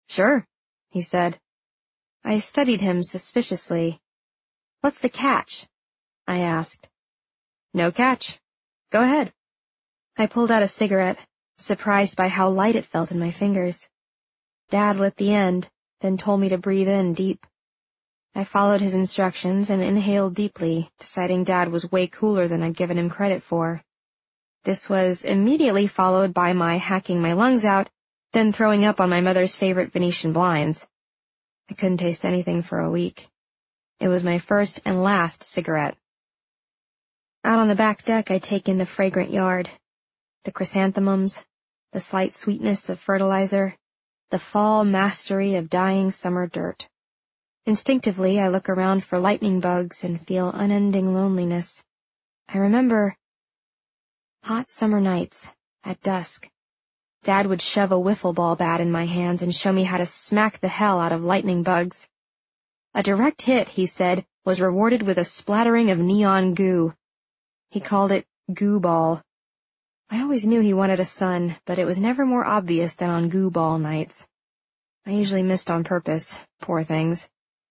Sure, he said. I studied him suspiciously. What's the catch? I asked. No catch. Go ahead. I pulled out a cigarette, surprised by how light it felt in my fingers. Dad lit the end, then told me to breathe in deep. I followed his instructions and inhaled deeply, deciding Dad was way cooler than I'd given him credit for. This was immediately followed by my hacking my lungs out, then throwing up on my mother's favorite Venetian blinds. I couldn't taste anything for a week. It was my first and last cigarette. Out on the back deck, I take in the fragrant yard, the chrysanthemums, the slight sweetness of fertilizer, the fall mastery of dying summer dirt. Instinctively, I look around for lightning bugs and feel unending loneliness. I remember hot summer nights, at dusk. Dad would shove a wiffle ball bat in my hands and show me how to smack the hell out of lightning bugs. A direct hit, he said, was rewarded with a splattering of neon goo. He called it goo ball. I always knew he wanted a son, but it was never more obvious than on goo ball nights. I usually missed on purpose, poor things.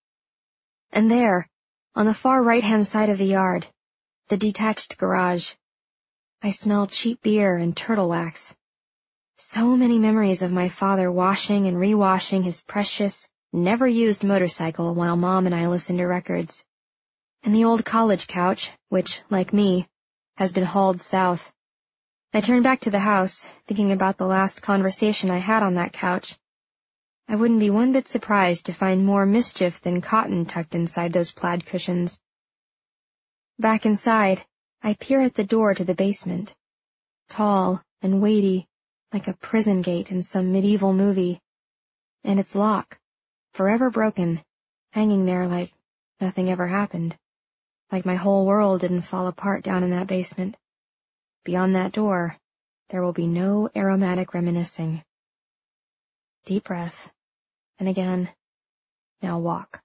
And there, on the far right-hand side of the yard, the detached garage, I smell cheap beer and turtle wax. So many memories of my father washing and rewashing his precious, never-used motorcycle while Mom and I listened to records. And the old college couch, which, like me, has been hauled south. I turned back to the house, thinking about the last conversation I had on that couch. I wouldn't be one bit surprised to find more mischief than cotton tucked inside those plaid cushions. Back inside, I peer at the door to the basement. Tall and weighty, like a prison gate in some medieval movie. And its lock, forever broken, hanging there like nothing ever happened. Like my whole world didn't fall apart down in that basement. Beyond that door, there will be no aromatic reminiscing. Deep breath. And again, now walk.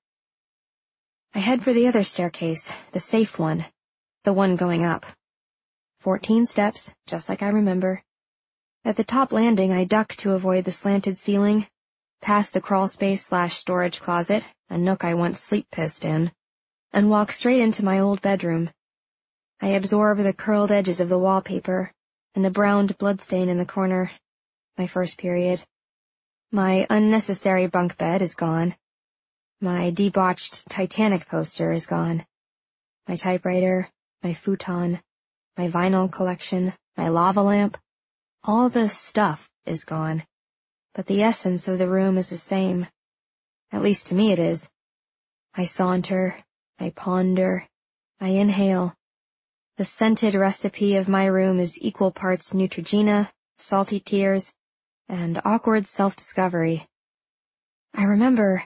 I head for the other staircase, the safe one, the one going up. 14 steps, just like I remember. At the top landing, I duck to avoid the slanted ceiling, past the crawlspace/storage closet, a nook I once sleep-pissed in, and walk straight into my old bedroom. I absorb the curled edges of the wallpaper and the browned bloodstain in the corner. My first period. My unnecessary bunk bed is gone. My debauched Titanic poster is gone. My typewriter, my futon, my vinyl collection, my lava lamp, all the stuff is gone. But the essence of the room is the same. At least to me it is. I saunter, I ponder, I inhale. The scented recipe of my room is equal parts Neutrogena, salty tears, and awkward self-discovery. I remember,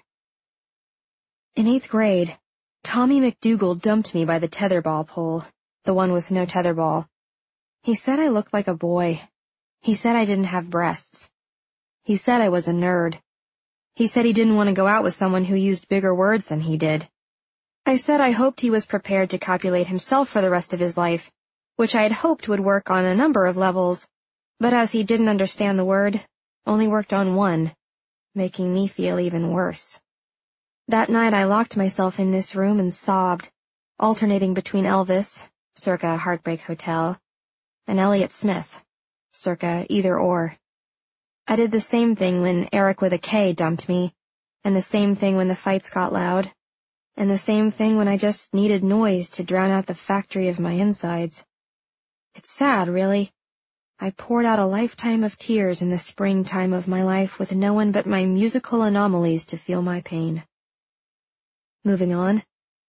in 8th grade, Tommy McDougal dumped me by the tetherball pole, the one with no tetherball. He said I looked like a boy. He said I didn't have breasts. He said I was a nerd. He said he didn't want to go out with someone who used bigger words than he did. I said I hoped he was prepared to copulate himself for the rest of his life, which I had hoped would work on a number of levels, but as he didn't understand the word, only worked on one, making me feel even worse. That night I locked myself in this room and sobbed, alternating between Elvis, circa Heartbreak Hotel, and Elliott Smith, circa Either Or. I did the same thing when Eric with a K dumped me, and the same thing when the fights got loud, and the same thing when I just needed noise to drown out the factory of my insides. It's sad, really. I poured out a lifetime of tears in the springtime of my life with no one but my musical anomalies to feel my pain. Moving on.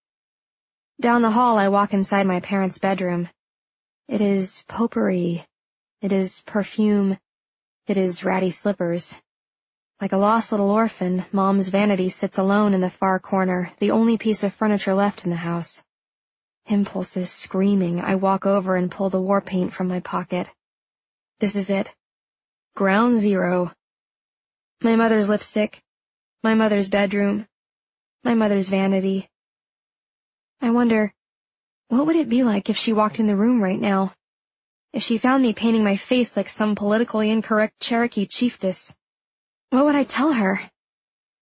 Down the hall I walk inside my parents' bedroom. It is potpourri. It is perfume. It is ratty slippers. Like a lost little orphan, Mom's vanity sits alone in the far corner, the only piece of furniture left in the house. Impulses screaming, I walk over and pull the war paint from my pocket. This is it. Ground zero. My mother's lipstick. My mother's bedroom. My mother's vanity. I wonder, what would it be like if she walked in the room right now? If she found me painting my face like some politically incorrect Cherokee chiefess? What would I tell her?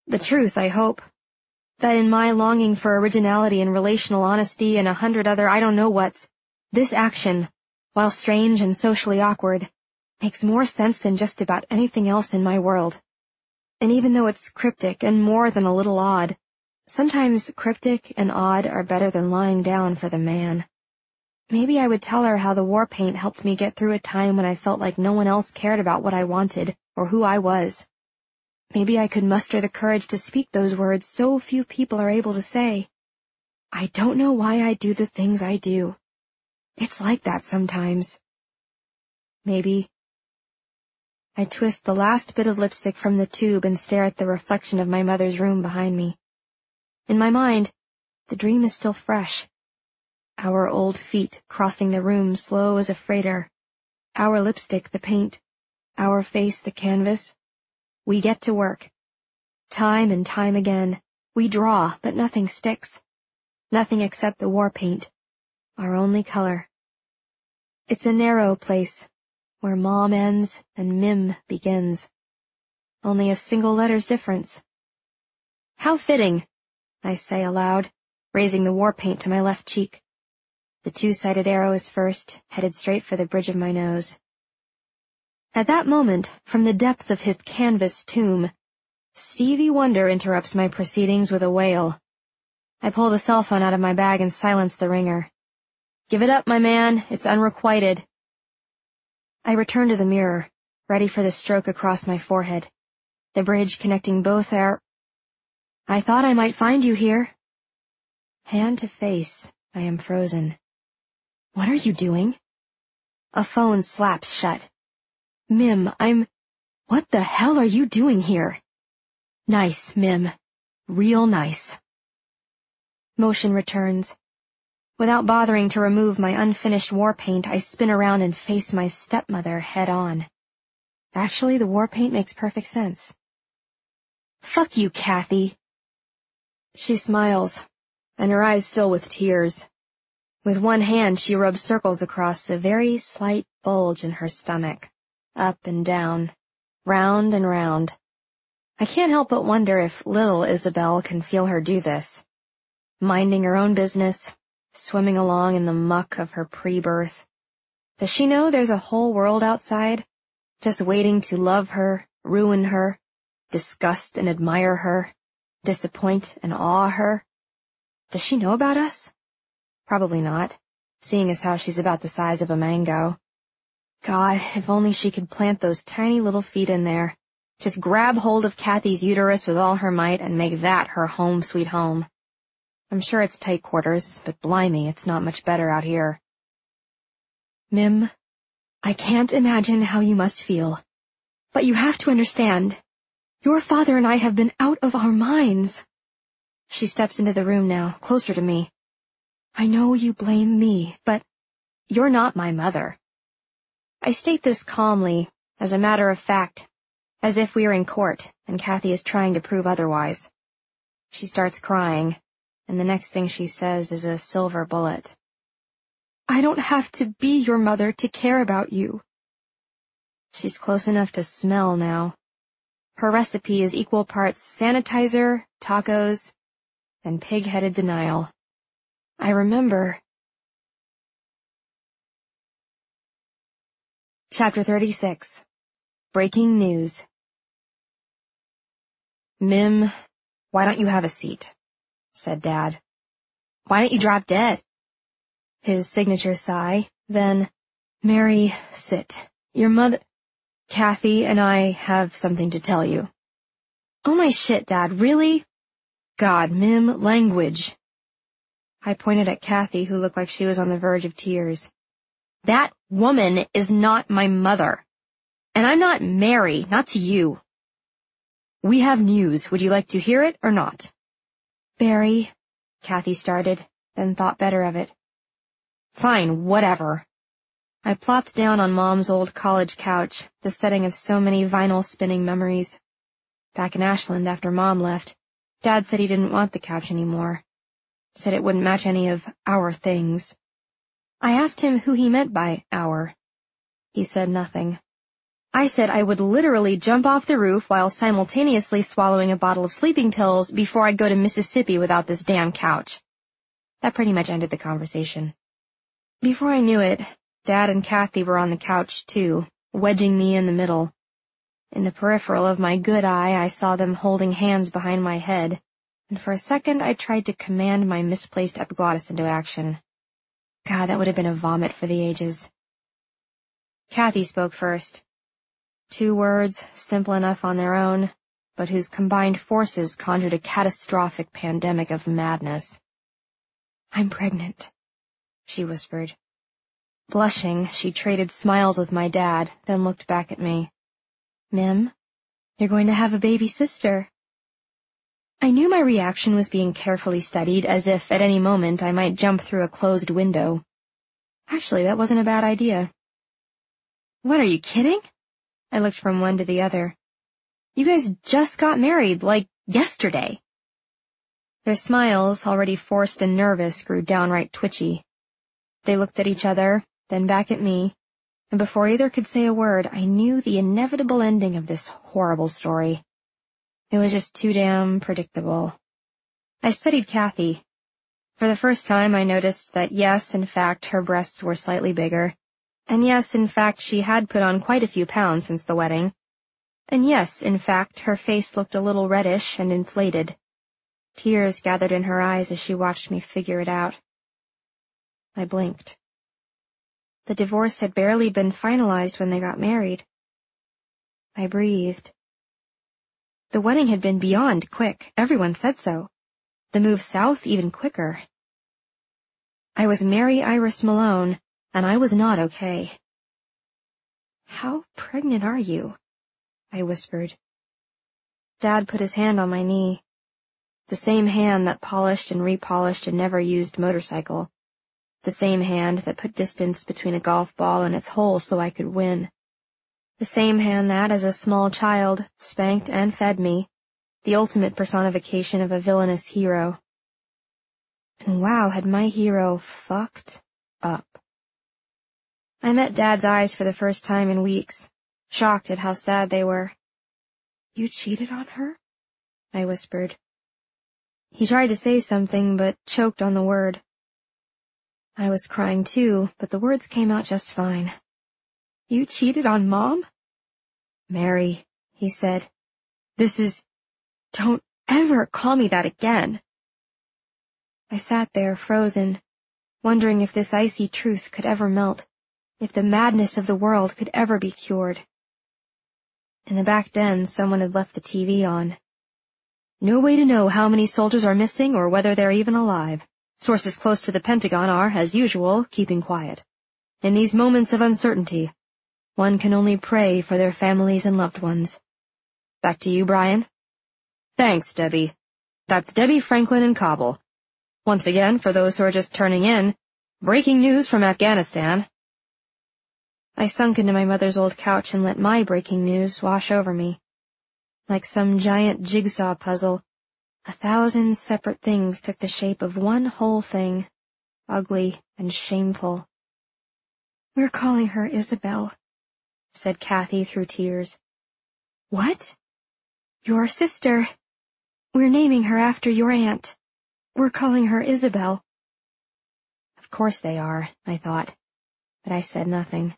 The truth, I hope. That in my longing for originality and relational honesty and 100 other I don't know whats, this action, while strange and socially awkward, makes more sense than just about anything else in my world. And even though it's cryptic and more than a little odd, sometimes cryptic and odd are better than lying down for the man. Maybe I would tell her how the war paint helped me get through a time when I felt like no one else cared about what I wanted or who I was. Maybe I could muster the courage to speak those words so few people are able to say. I don't know why I do the things I do. It's like that sometimes. Maybe. I twist the last bit of lipstick from the tube and stare at the reflection of my mother's room behind me. In my mind, the dream is still fresh. Our old feet crossing the room slow as a freighter. Our lipstick the paint. Our face the canvas. We get to work. Time and time again, we draw, but nothing sticks. Nothing except the war paint, our only color. It's a narrow place, where Mom ends and Mim begins. Only a single letter's difference. How fitting, I say aloud, raising the war paint to my left cheek. The two-sided arrow is first, headed straight for the bridge of my nose. At that moment, from the depth of his canvas tomb, Stevie Wonder interrupts my proceedings with a wail. I pull the cell phone out of my bag and silence the ringer. Give it up, my man. It's unrequited. I return to the mirror, ready for the stroke across my forehead. The bridge connecting both our... I thought I might find you here. Hand to face, I am frozen. What are you doing? A phone slaps shut. Mim, What the hell are you doing here? Nice, Mim. Real nice. Motion returns. Without bothering to remove my unfinished war paint, I spin around and face my stepmother head on. Actually, the war paint makes perfect sense. Fuck you, Kathy. She smiles, and her eyes fill with tears. With one hand, she rubs circles across the very slight bulge in her stomach. Up and down, round and round. I can't help but wonder if little Isabel can feel her do this. Minding her own business, swimming along in the muck of her pre-birth. Does she know there's a whole world outside, just waiting to love her, ruin her, disgust and admire her, disappoint and awe her? Does she know about us? Probably not, seeing as how she's about the size of a mango. God, if only she could plant those tiny little feet in there. Just grab hold of Kathy's uterus with all her might and make that her home sweet home. I'm sure it's tight quarters, but blimey, it's not much better out here. Mim, I can't imagine how you must feel. But you have to understand, your father and I have been out of our minds. She steps into the room now, closer to me. I know you blame me, but you're not my mother. I state this calmly, as a matter of fact, as if we are in court and Kathy is trying to prove otherwise. She starts crying, and the next thing she says is a silver bullet. I don't have to be your mother to care about you. She's close enough to smell now. Her recipe is equal parts sanitizer, tacos, and pig-headed denial. I remember... Chapter 36. Breaking news. Mim, why don't you have a seat? Said Dad. Why don't you drop dead? His signature sigh, then, Mary, sit. Your mother... Kathy and I have something to tell you. Oh my shit, Dad, really? God, Mim, language. I pointed at Kathy, who looked like she was on the verge of tears. That woman is not my mother. And I'm not Mary, not to you. We have news. Would you like to hear it or not? Barry, Kathy started, then thought better of it. Fine, whatever. I plopped down on Mom's old college couch, the setting of so many vinyl spinning memories. Back in Ashland after Mom left, Dad said he didn't want the couch anymore. Said it wouldn't match any of our things. I asked him who he meant by our. He said nothing. I said I would literally jump off the roof while simultaneously swallowing a bottle of sleeping pills before I'd go to Mississippi without this damn couch. That pretty much ended the conversation. Before I knew it, Dad and Kathy were on the couch too, wedging me in the middle. In the peripheral of my good eye, I saw them holding hands behind my head, and for a second I tried to command my misplaced epiglottis into action. God, that would have been a vomit for the ages. Kathy spoke first. 2 words, simple enough on their own, but whose combined forces conjured a catastrophic pandemic of madness. "I'm pregnant," she whispered. Blushing, she traded smiles with my dad, then looked back at me. "Mim, you're going to have a baby sister." I knew my reaction was being carefully studied, as if at any moment I might jump through a closed window. Actually, that wasn't a bad idea. "What, are you kidding?" I looked from one to the other. "You guys just got married, like, yesterday." Their smiles, already forced and nervous, grew downright twitchy. They looked at each other, then back at me, and before either could say a word, I knew the inevitable ending of this horrible story. It was just too damn predictable. I studied Kathy. For the first time, I noticed that yes, in fact, her breasts were slightly bigger, and yes, in fact, she had put on quite a few pounds since the wedding, and yes, in fact, her face looked a little reddish and inflated. Tears gathered in her eyes as she watched me figure it out. I blinked. The divorce had barely been finalized when they got married. I breathed. The wedding had been beyond quick. Everyone said so. The move south even quicker. I was Mary Iris Malone, and I was not okay. "How pregnant are you?" I whispered. Dad put his hand on my knee. The same hand that polished and repolished a never-used motorcycle. The same hand that put distance between a golf ball and its hole so I could win. The same hand that, as a small child, spanked and fed me, the ultimate personification of a villainous hero. And wow, had my hero fucked up. I met Dad's eyes for the first time in weeks, shocked at how sad they were. "You cheated on her?" I whispered. He tried to say something, but choked on the word. I was crying too, but the words came out just fine. "You cheated on Mom?" "Mary," he said, Don't ever call me that again." I sat there, frozen, wondering if this icy truth could ever melt, if the madness of the world could ever be cured. In the back den, someone had left the TV on. "No way to know how many soldiers are missing or whether they're even alive. Sources close to the Pentagon are, as usual, keeping quiet. In these moments of uncertainty, one can only pray for their families and loved ones. Back to you, Brian." "Thanks, Debbie. That's Debbie Franklin in Kabul. Once again, for those who are just turning in, breaking news from Afghanistan." I sunk into my mother's old couch and let my breaking news wash over me. Like some giant jigsaw puzzle, 1,000 separate things took the shape of one whole thing, ugly and shameful. "We're calling her Isabel," said Kathy through tears. "What?" "Your sister. We're naming her after your aunt. We're calling her Isabel." Of course they are, I thought, but I said nothing.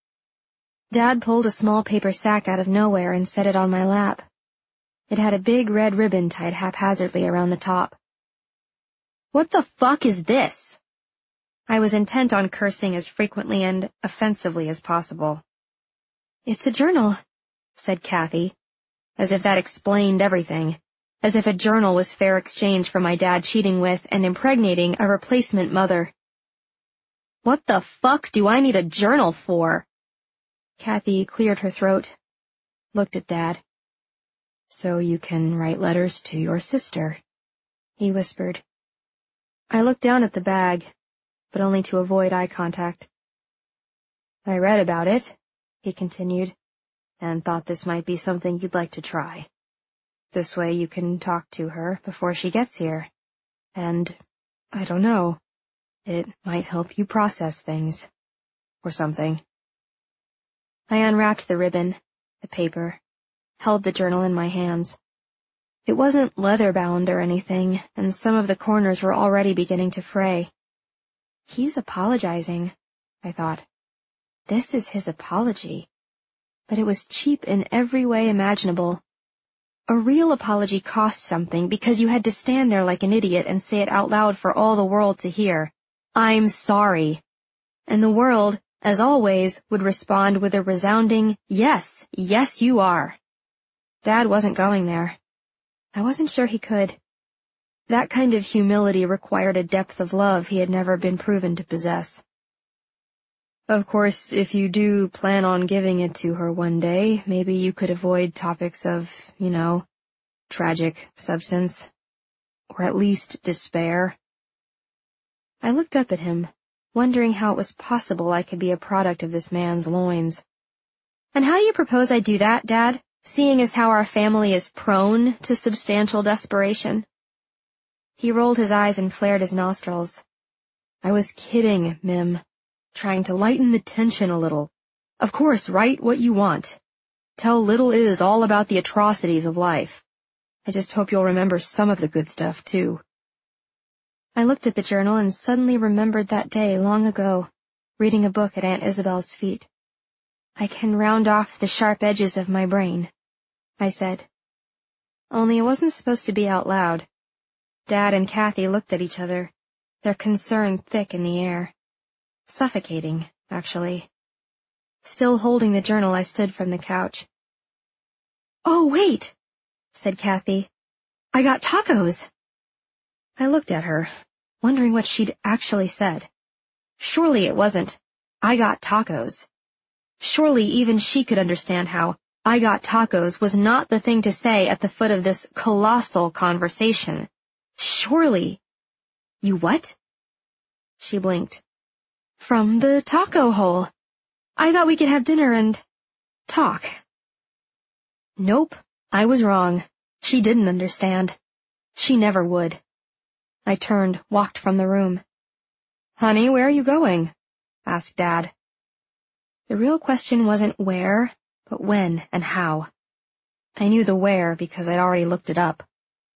Dad pulled a small paper sack out of nowhere and set it on my lap. It had a big red ribbon tied haphazardly around the top. "What the fuck is this?" I was intent on cursing as frequently and offensively as possible. "It's a journal," said Kathy, as if that explained everything, as if a journal was fair exchange for my dad cheating with and impregnating a replacement mother. "What the fuck do I need a journal for?" Kathy cleared her throat, looked at Dad. "So you can write letters to your sister," he whispered. I looked down at the bag, but only to avoid eye contact. "I read about it," he continued, "and thought this might be something you'd like to try. This way you can talk to her before she gets here. And, I don't know, it might help you process things. Or something." I unwrapped the ribbon, the paper, held the journal in my hands. It wasn't leather-bound or anything, and some of the corners were already beginning to fray. He's apologizing, I thought. This is his apology. But it was cheap in every way imaginable. A real apology cost something because you had to stand there like an idiot and say it out loud for all the world to hear. I'm sorry. And the world, as always, would respond with a resounding, yes, yes you are. Dad wasn't going there. I wasn't sure he could. That kind of humility required a depth of love he had never been proven to possess. Of course, if you do plan on giving it to her one day, maybe you could avoid topics of, tragic substance, or at least despair. I looked up at him, wondering how it was possible I could be a product of this man's loins. And how do you propose I do that, Dad, seeing as how our family is prone to substantial desperation? He rolled his eyes and flared his nostrils. I was kidding, Mim. Trying to lighten the tension a little. Of course, write what you want. Tell little Iz all about the atrocities of life. I just hope you'll remember some of the good stuff, too. I looked at the journal and suddenly remembered that day long ago, reading a book at Aunt Isabel's feet. I can round off the sharp edges of my brain, I said. Only it wasn't supposed to be out loud. Dad and Kathy looked at each other, their concern thick in the air. Suffocating, actually. Still holding the journal, I stood from the couch. Oh, wait, said Kathy. I got tacos. I looked at her, wondering what she'd actually said. Surely it wasn't, I got tacos. Surely even she could understand how I got tacos was not the thing to say at the foot of this colossal conversation. Surely. You what? She blinked. From the taco hole. I thought we could have dinner and talk. Nope, I was wrong. She didn't understand. She never would. I turned, walked from the room. Honey, where are you going? Asked Dad. The real question wasn't where, but when and how. I knew the where because I'd already looked it up.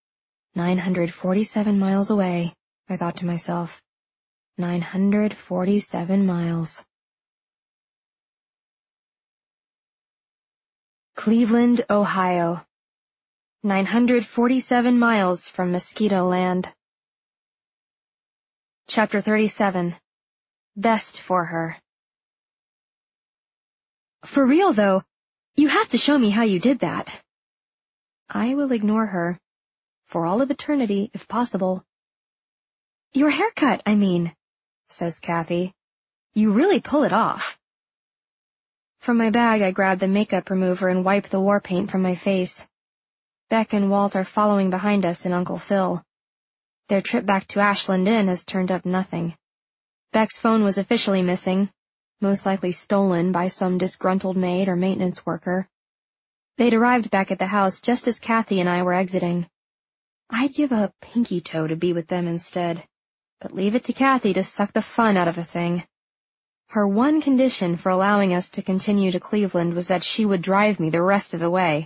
947 miles away, I thought to myself. 947 miles. Cleveland, Ohio. 947 miles from Mosquito Land. Chapter 37. Best for her. For real, though, you have to show me how you did that. I will ignore her. For all of eternity, if possible. Your haircut, I mean, says Kathy. You really pull it off. From my bag, I grab the makeup remover and wipe the war paint from my face. Beck and Walt are following behind us and Uncle Phil. Their trip back to Ashland Inn has turned up nothing. Beck's phone was officially missing, most likely stolen by some disgruntled maid or maintenance worker. They'd arrived back at the house just as Kathy and I were exiting. I'd give a pinky toe to be with them instead, but leave it to Kathy to suck the fun out of a thing. Her one condition for allowing us to continue to Cleveland was that she would drive me the rest of the way.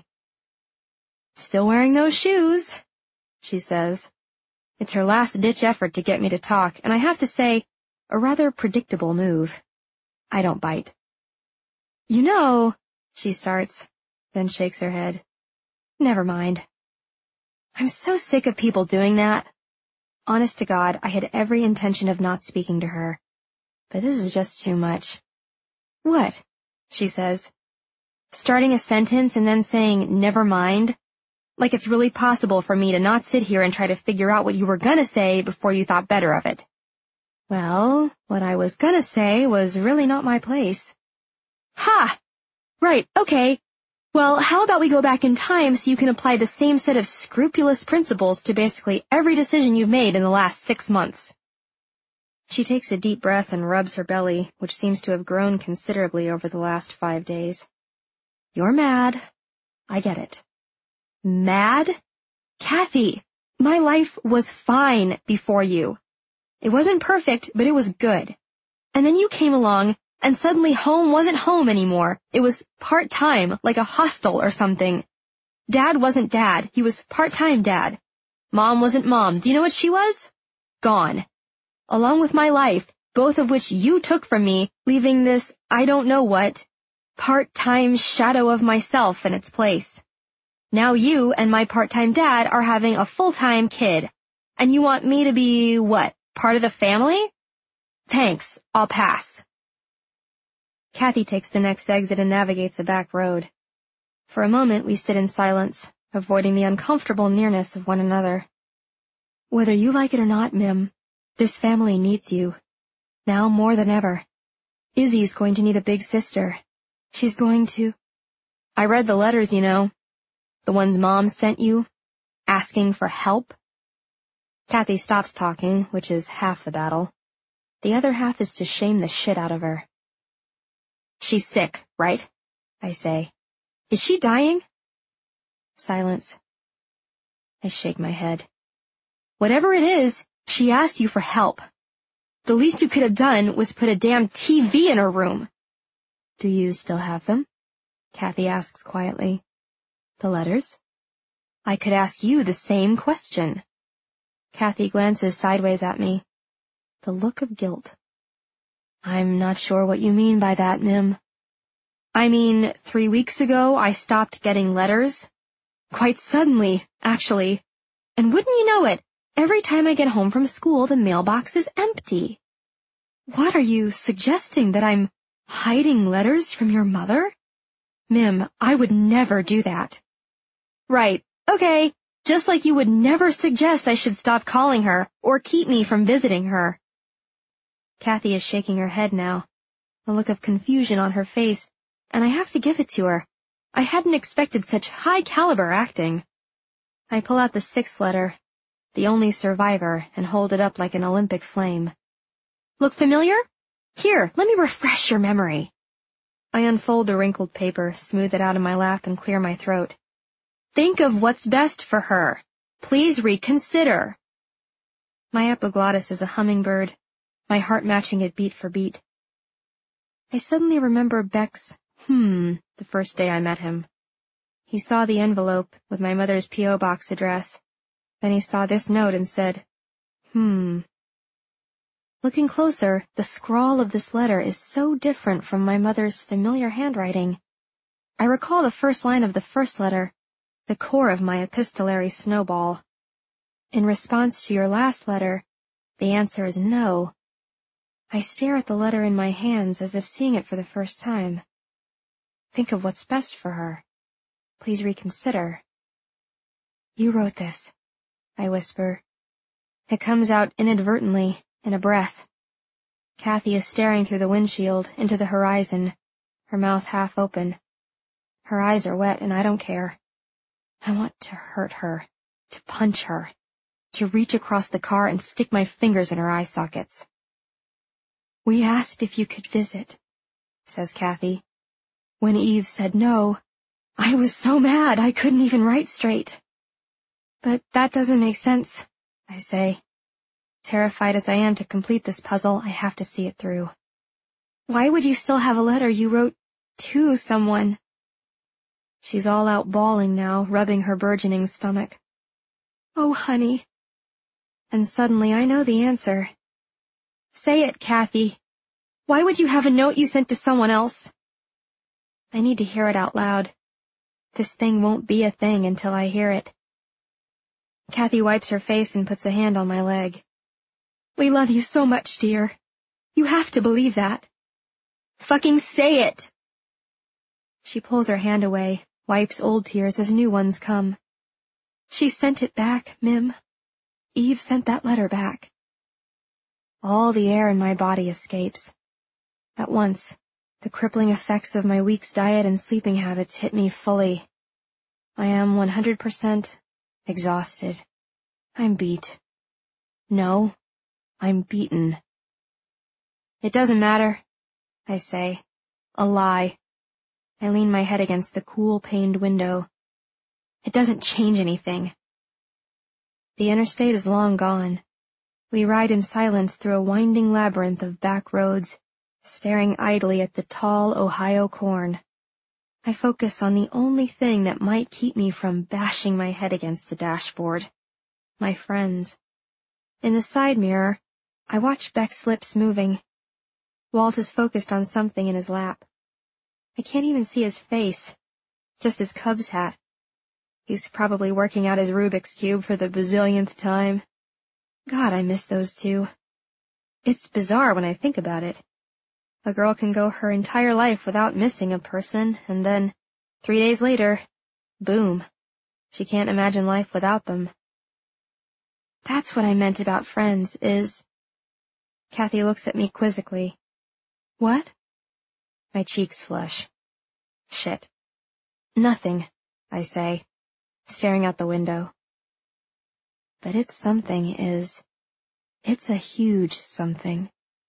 Still wearing those shoes, she says. It's her last-ditch effort to get me to talk, and I have to say, a rather predictable move. I don't bite. You know, she starts, then shakes her head. Never mind. I'm so sick of people doing that. Honest to God, I had every intention of not speaking to her. But this is just too much. What? She says. Starting a sentence and then saying, never mind. Like it's really possible for me to not sit here and try to figure out what you were gonna say before you thought better of it. Well, what I was gonna say was really not my place. Ha! Right, okay. Well, how about we go back in time so you can apply the same set of scrupulous principles to basically every decision you've made in the last 6 months. She takes a deep breath and rubs her belly, which seems to have grown considerably over the last 5 days. You're mad. I get it. Mad? Kathy, my life was fine before you. It wasn't perfect, but it was good. And then you came along, and suddenly home wasn't home anymore. It was part-time, like a hostel or something. Dad wasn't dad. He was part-time dad. Mom wasn't mom. Do you know what she was? Gone. Along with my life, both of which you took from me, leaving this, I don't know what, part-time shadow of myself in its place. Now you and my part-time dad are having a full-time kid. And you want me to be, what, part of the family? Thanks, I'll pass. Kathy takes the next exit and navigates a back road. For a moment we sit in silence, avoiding the uncomfortable nearness of one another. Whether you like it or not, Mim, this family needs you. Now more than ever. Izzy's going to need a big sister. She's going to... I read the letters, you know. The ones Mom sent you, asking for help. Kathy stops talking, which is half the battle. The other half is to shame the shit out of her. She's sick, right? I say. Is she dying? Silence. I shake my head. Whatever it is, she asked you for help. The least you could have done was put a damn TV in her room. Do you still have them? Kathy asks quietly. The letters? I could ask you the same question. Kathy glances sideways at me. The look of guilt. I'm not sure what you mean by that, Mim. I mean, 3 weeks ago I stopped getting letters. Quite suddenly, actually. And wouldn't you know it, every time I get home from school, the mailbox is empty. What are you suggesting, that I'm hiding letters from your mother? Mim, I would never do that. Right, okay, just like you would never suggest I should stop calling her or keep me from visiting her. Kathy is shaking her head now, a look of confusion on her face, and I have to give it to her. I hadn't expected such high-caliber acting. I pull out the 6th letter, the only survivor, and hold it up like an Olympic flame. Look familiar? Here, let me refresh your memory. I unfold the wrinkled paper, smooth it out in my lap, and clear my throat. Think of what's best for her. Please reconsider. My epiglottis is a hummingbird, my heart matching it beat for beat. I suddenly remember Beck's the first day I met him. He saw the envelope with my mother's P.O. box address. Then he saw this note and said, Looking closer, the scrawl of this letter is so different from my mother's familiar handwriting. I recall the first line of the first letter, the core of my epistolary snowball. In response to your last letter, the answer is no. I stare at the letter in my hands as if seeing it for the first time. Think of what's best for her. Please reconsider. You wrote this, I whisper. It comes out inadvertently, in a breath. Kathy is staring through the windshield into the horizon, her mouth half open. Her eyes are wet, and I don't care. I want to hurt her, to punch her, to reach across the car and stick my fingers in her eye sockets. We asked if you could visit, says Kathy. When Eve said no, I was so mad I couldn't even write straight. But that doesn't make sense, I say. Terrified as I am to complete this puzzle, I have to see it through. Why would you still have a letter you wrote to someone? She's all out bawling now, rubbing her burgeoning stomach. Oh, honey. And suddenly I know the answer. Say it, Kathy. Why would you have a note you sent to someone else? I need to hear it out loud. This thing won't be a thing until I hear it. Kathy wipes her face and puts a hand on my leg. We love you so much, dear. You have to believe that. Fucking say it! She pulls her hand away, wipes old tears as new ones come. She sent it back, Mim. Eve sent that letter back. All the air in my body escapes. At once, the crippling effects of my week's diet and sleeping habits hit me fully. I am 100% exhausted. I'm beat. No, I'm beaten. It doesn't matter, I say. A lie. I lean my head against the cool, paned window. It doesn't change anything. The interstate is long gone. We ride in silence through a winding labyrinth of back roads, staring idly at the tall Ohio corn. I focus on the only thing that might keep me from bashing my head against the dashboard. My friends. In the side mirror, I watch Beck's lips moving. Walt is focused on something in his lap. I can't even see his face, just his Cubs hat. He's probably working out his Rubik's Cube for the bazillionth time. God, I miss those two. It's bizarre when I think about it. A girl can go her entire life without missing a person, and then, 3 days later, boom, she can't imagine life without them. That's what I meant about friends, is... Kathy looks at me quizzically. What? My cheeks flush. Shit. Nothing, I say, staring out the window. But it's something, is... It's a huge something.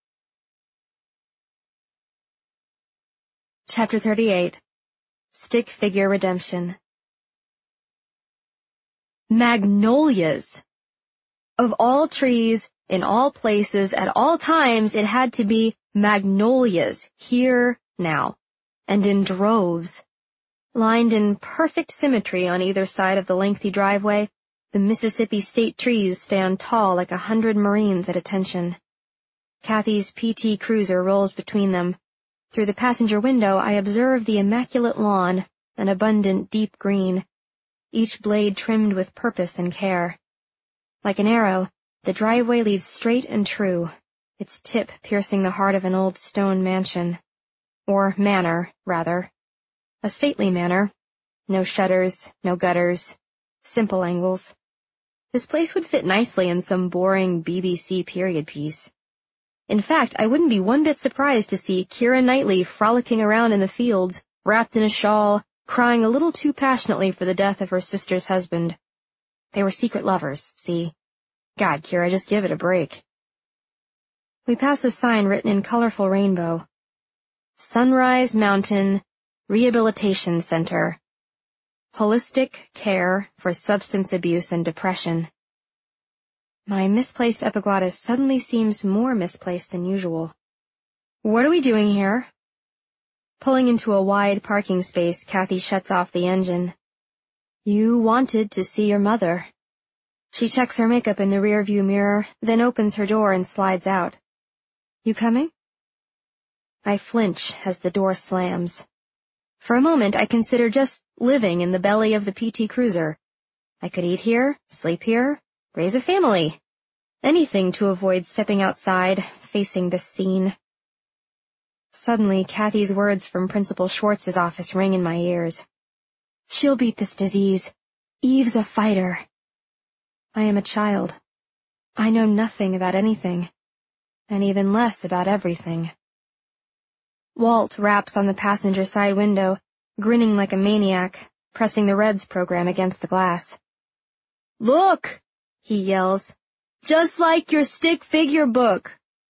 Chapter 38. Stick Figure Redemption. Magnolias! Of all trees, in all places, at all times, it had to be magnolias, here, now, and in droves. Lined in perfect symmetry on either side of the lengthy driveway, the Mississippi state trees stand tall like 100 Marines at attention. Kathy's PT Cruiser rolls between them. Through the passenger window, I observe the immaculate lawn, an abundant deep green, each blade trimmed with purpose and care. Like an arrow, the driveway leads straight and true, its tip piercing the heart of an old stone mansion. Or manor, rather. A stately manor. No shutters, no gutters, simple angles. This place would fit nicely in some boring BBC period piece. In fact, I wouldn't be one bit surprised to see Keira Knightley frolicking around in the fields, wrapped in a shawl, crying a little too passionately for the death of her sister's husband. They were secret lovers, see? God, Keira, just give it a break. We pass a sign written in colorful rainbow. Sunrise Mountain Rehabilitation Center. Holistic Care for Substance Abuse and Depression. My misplaced epiglottis suddenly seems more misplaced than usual. What are we doing here? Pulling into a wide parking space, Kathy shuts off the engine. You wanted to see your mother. She checks her makeup in the rearview mirror, then opens her door and slides out. You coming? I flinch as the door slams. For a moment, I consider just living in the belly of the PT Cruiser. I could eat here, sleep here, raise a family. Anything to avoid stepping outside, facing this scene. Suddenly, Kathy's words from Principal Schwartz's office ring in my ears. She'll beat this disease. Eve's a fighter. I am a child. I know nothing about anything, and even less about everything. Walt raps on the passenger side window, grinning like a maniac, pressing the Reds program against the glass. Look, he yells, just like your stick figure book.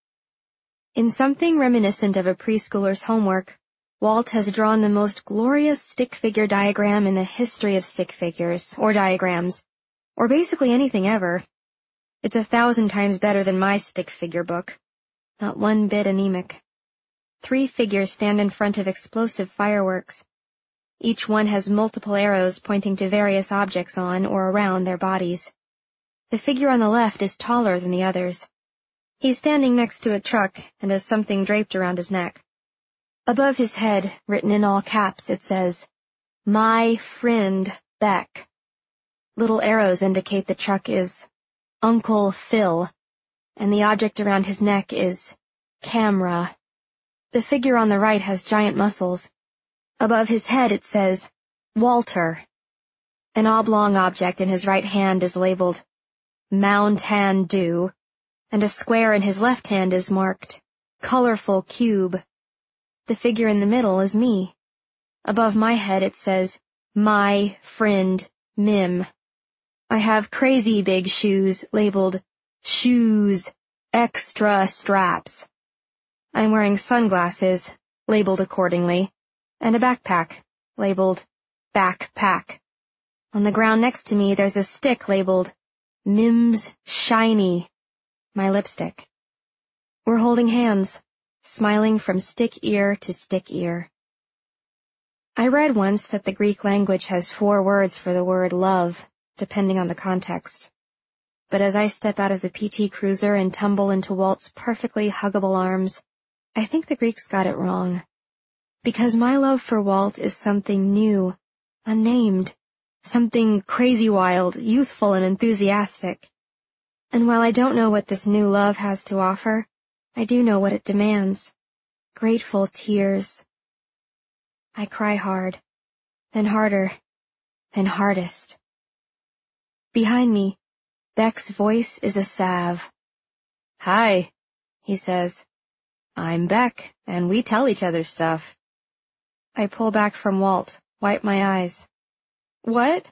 In something reminiscent of a preschooler's homework, Walt has drawn the most glorious stick figure diagram in the history of stick figures, or diagrams, or basically anything ever. It's 1,000 times better than my stick figure book. Not one bit anemic. 3 figures stand in front of explosive fireworks. Each one has multiple arrows pointing to various objects on or around their bodies. The figure on the left is taller than the others. He's standing next to a truck and has something draped around his neck. Above his head, written in all caps, it says, My friend Beck. Little arrows indicate the truck is Uncle Phil, and the object around his neck is camera. The figure on the right has giant muscles. Above his head it says Walter. An oblong object in his right hand is labeled Mountain Dew, and a square in his left hand is marked Colorful Cube. The figure in the middle is me. Above my head it says My Friend Mim. I have crazy big shoes labeled Shoes Extra Straps. I'm wearing sunglasses, labeled accordingly, and a backpack, labeled Backpack. On the ground next to me there's a stick labeled Mim's Shiny, my lipstick. We're holding hands, smiling from stick ear to stick ear. I read once that the Greek language has 4 words for the word love, depending on the context. But as I step out of the PT Cruiser and tumble into Walt's perfectly huggable arms, I think the Greeks got it wrong. Because my love for Walt is something new, unnamed, something crazy wild, youthful and enthusiastic. And while I don't know what this new love has to offer, I do know what it demands. Grateful tears. I cry hard, then harder, then hardest. Behind me, Beck's voice is a salve. "Hi," he says. "I'm Beck, and we tell each other stuff." I pull back from Walt, wipe my eyes. "What?"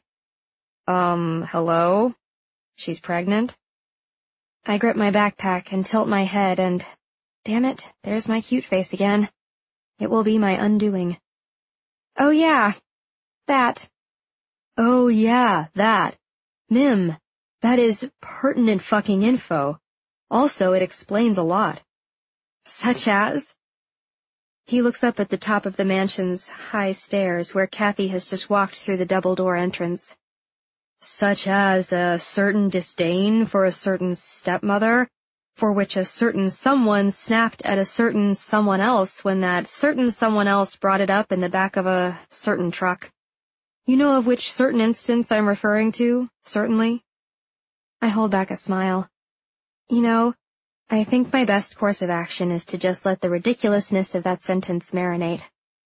Hello? She's pregnant?" I grip my backpack and tilt my head and, damn it, there's my cute face again. It will be my undoing. "Oh yeah, that." "Oh yeah, that. Mim, that is pertinent fucking info. Also, it explains a lot." "Such as?" He looks up at the top of the mansion's high stairs where Kathy has just walked through the double-door entrance. "Such as a certain disdain for a certain stepmother, for which a certain someone snapped at a certain someone else when that certain someone else brought it up in the back of a certain truck. You know of which certain instance I'm referring to, certainly?" I hold back a smile. You know, I think my best course of action is to just let the ridiculousness of that sentence marinate.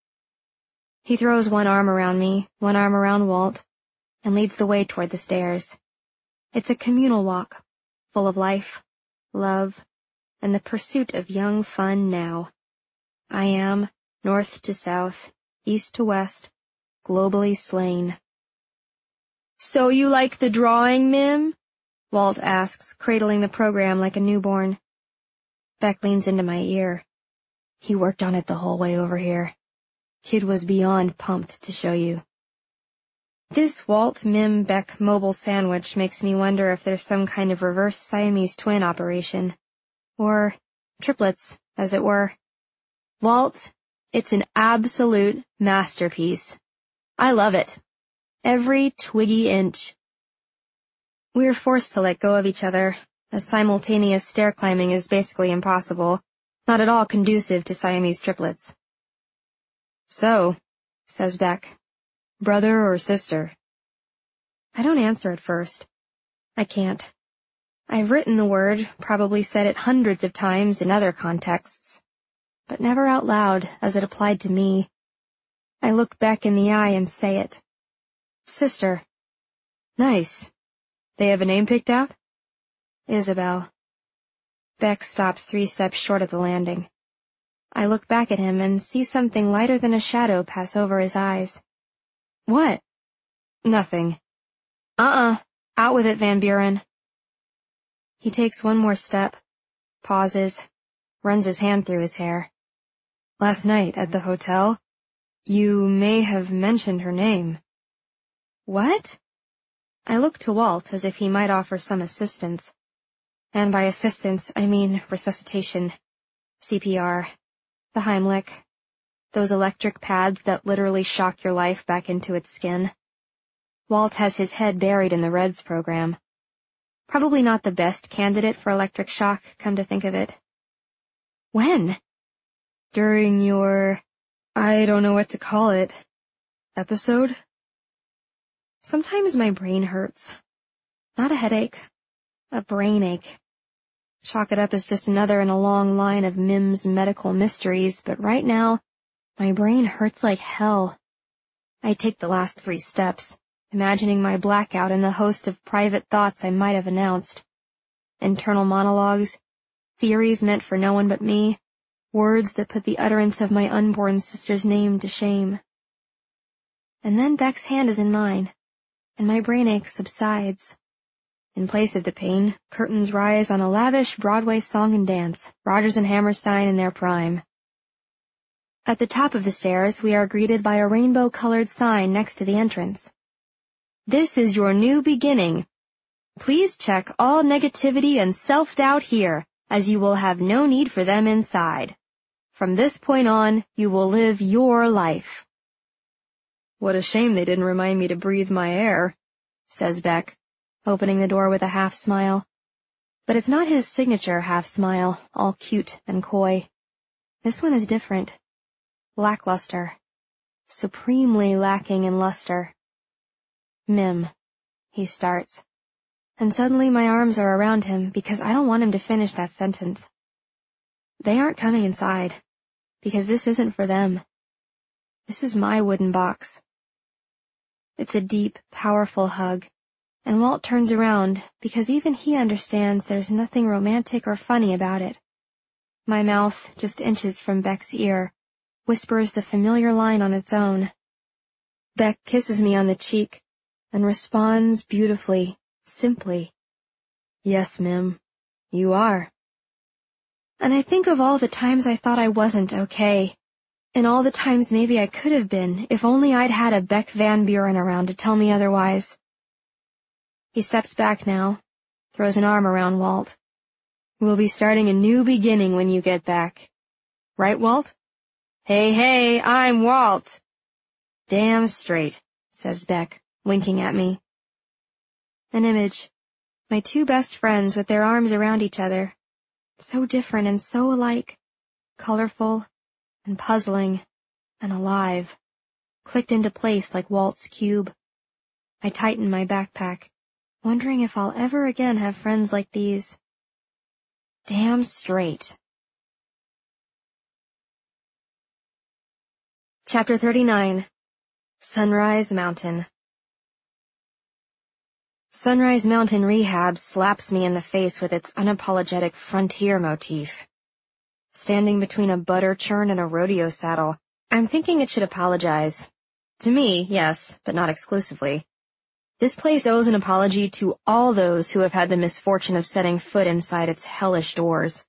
He throws one arm around me, one arm around Walt, and leads the way toward the stairs. It's a communal walk, full of life, love, and the pursuit of young fun now. I am, north to south, east to west, globally slain. "So you like the drawing, Mim?" Walt asks, cradling the program like a newborn. Beck leans into my ear. "He worked on it the whole way over here. Kid was beyond pumped to show you." This Walt Mim Beck mobile sandwich makes me wonder if there's some kind of reverse Siamese twin operation. Or triplets, as it were. Walt, it's an absolute masterpiece. I love it. Every twiggy inch. We're forced to let go of each other, as simultaneous stair climbing is basically impossible, not at all conducive to Siamese triplets. "So," says Beck, "brother or sister?" I don't answer at first. I can't. I've written the word, probably said it hundreds of times in other contexts, but never out loud as it applied to me. I look Beck in the eye and say it. "Sister." "Nice. They have a name picked out?" "Isabel." Beck stops 3 steps short of the landing. I look back at him and see something lighter than a shadow pass over his eyes. "What?" "Nothing." Out with it, Van Buren." He takes one more step, pauses, runs his hand through his hair. "Last night at the hotel, you may have mentioned her name." "What?" I look to Walt as if he might offer some assistance. And by assistance, I mean resuscitation, CPR, the Heimlich, those electric pads that literally shock your life back into its skin. Walt has his head buried in the Reds program. Probably not the best candidate for electric shock, come to think of it. "When?" "During your, I don't know what to call it, episode?" Sometimes my brain hurts. Not a headache, a brain ache. Chalk it up as just another in a long line of Mim's medical mysteries, but right now, my brain hurts like hell. I take the last 3 steps, imagining my blackout and the host of private thoughts I might have announced. Internal monologues, theories meant for no one but me, words that put the utterance of my unborn sister's name to shame. And then Beck's hand is in mine, and my brain ache subsides. In place of the pain, curtains rise on a lavish Broadway song and dance, Rodgers and Hammerstein in their prime. At the top of the stairs, we are greeted by a rainbow-colored sign next to the entrance. "This is your new beginning. Please check all negativity and self-doubt here, as you will have no need for them inside." From this point on, you will live your life." "What a shame they didn't remind me to breathe my air," says Beck, opening the door with a half smile. But it's not his signature half smile, all cute and coy. This one is different. Lackluster. Supremely lacking in luster. "Mim," he starts. And suddenly my arms are around him because I don't want him to finish that sentence. They aren't coming inside, because this isn't for them. This is my wooden box. It's a deep, powerful hug, and Walt turns around because even he understands there's nothing romantic or funny about it. My mouth, just inches from Beck's ear, whispers the familiar line on its own. Beck kisses me on the cheek and responds beautifully, simply, "Yes, Mim, you are." And I think of all the times I thought I wasn't okay, and all the times maybe I could have been if only I'd had a Beck Van Buren around to tell me otherwise. He steps back now, throws an arm around Walt. "We'll be starting a new beginning when you get back. Right, Walt?" Hey, I'm Walt." "Damn straight," says Beck, winking at me. An image. My two best friends with their arms around each other. So different and so alike. Colorful and puzzling and alive. Clicked into place like Walt's cube. I tighten my backpack, wondering if I'll ever again have friends like these. Damn straight. Chapter 39. Sunrise Mountain. Sunrise Mountain Rehab slaps me in the face with its unapologetic frontier motif. Standing between a butter churn and a rodeo saddle, I'm thinking it should apologize. To me, yes, but not exclusively. This place owes an apology to all those who have had the misfortune of setting foot inside its hellish doors.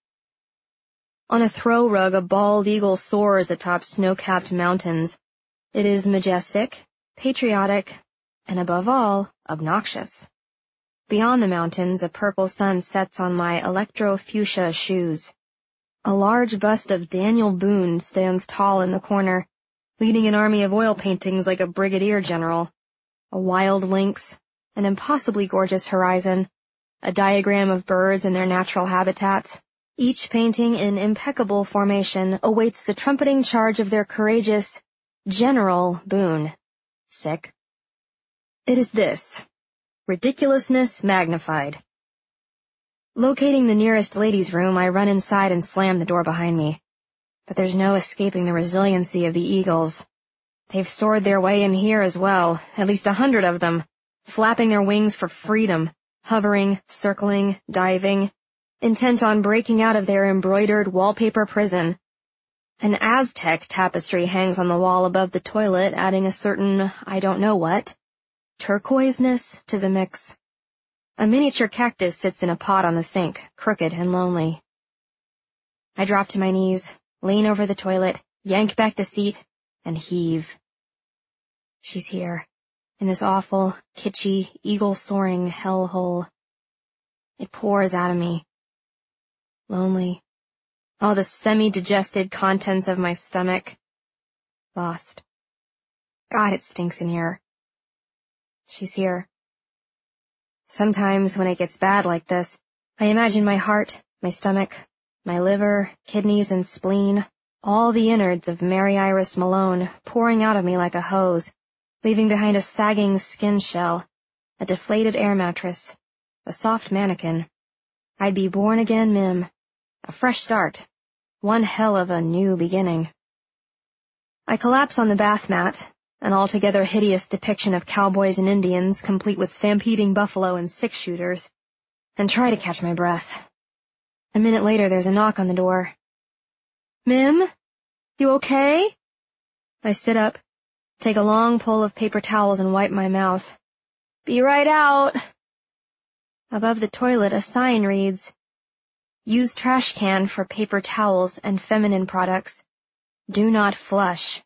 On a throw rug, a bald eagle soars atop snow-capped mountains. It is majestic, patriotic, and above all, obnoxious. Beyond the mountains, a purple sun sets on my electro-fuchsia shoes. A large bust of Daniel Boone stands tall in the corner, leading an army of oil paintings like a brigadier general. A wild lynx, an impossibly gorgeous horizon, a diagram of birds in their natural habitats. Each painting in impeccable formation awaits the trumpeting charge of their courageous General Boone. Sick. It is this. Ridiculousness magnified. Locating the nearest ladies' room, I run inside and slam the door behind me. But there's no escaping the resiliency of the eagles. They've soared their way in here as well, at least 100 of them, flapping their wings for freedom, hovering, circling, diving, intent on breaking out of their embroidered wallpaper prison. An Aztec tapestry hangs on the wall above the toilet, adding a certain, I don't know what, turquoiseness to the mix. A miniature cactus sits in a pot on the sink, crooked and lonely. I drop to my knees, lean over the toilet, yank back the seat, and heave. She's here, in this awful, kitschy, eagle-soaring hellhole. It pours out of me. Lonely. All the semi-digested contents of my stomach. Lost. God, it stinks in here. She's here. Sometimes when it gets bad like this, I imagine my heart, my stomach, my liver, kidneys, and spleen, all the innards of Mary Iris Malone pouring out of me like a hose, leaving behind a sagging skin shell, a deflated air mattress, a soft mannequin. I'd be born again, Mim. A fresh start. One hell of a new beginning. I collapse on the bath mat, an altogether hideous depiction of cowboys and Indians, complete with stampeding buffalo and six-shooters, and try to catch my breath. A minute later, there's a knock on the door. "Mim? You okay?" I sit up, take a long pull of paper towels and wipe my mouth. "Be right out." Above the toilet, a sign reads, "Use trash can for paper towels and feminine products. Do not flush."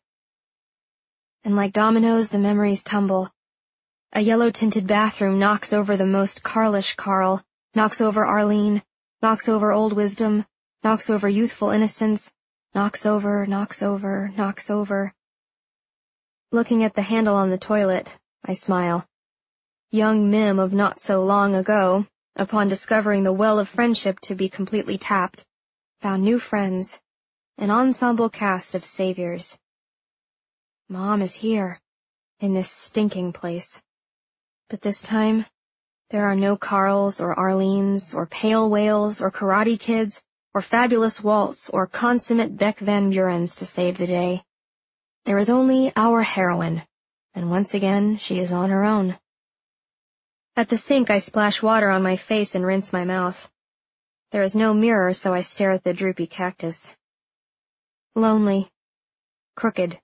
And like dominoes, the memories tumble. A yellow-tinted bathroom knocks over the most Carlish Carl, knocks over Arlene, knocks over old wisdom, knocks over youthful innocence, Knocks over, knocks over, knocks over. Looking at the handle on the toilet, I smile. Young Mim of not so long ago, upon discovering the well of friendship to be completely tapped, found new friends, an ensemble cast of saviors. Mom is here, in this stinking place. But this time, there are no Carls or Arlenes or Pale Whales or Karate Kids or Fabulous Waltz or consummate Beck Van Burens to save the day. There is only our heroine, and once again she is on her own. At the sink I splash water on my face and rinse my mouth. There is no mirror, so I stare at the droopy cactus. Lonely. Crooked.